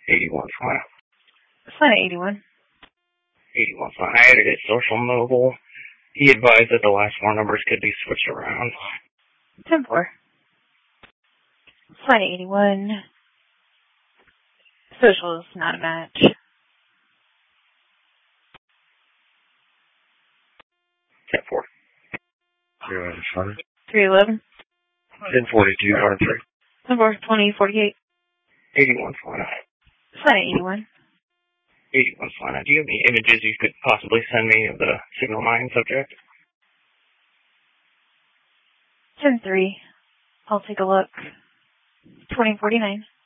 81 fine. Sign at 81. 81 fine. I added it social mobile. He advised that the last four numbers could be switched around. 10-4. Sign at 81. Social is not a match. 10-4. 311 fine. 311. 1042 fine 3. 10-4. 2048. 81 fine. Sign at 81. 81 fine. Do you have any images you could possibly send me of the signal mine subject? 10-3. I'll take a look. 2049.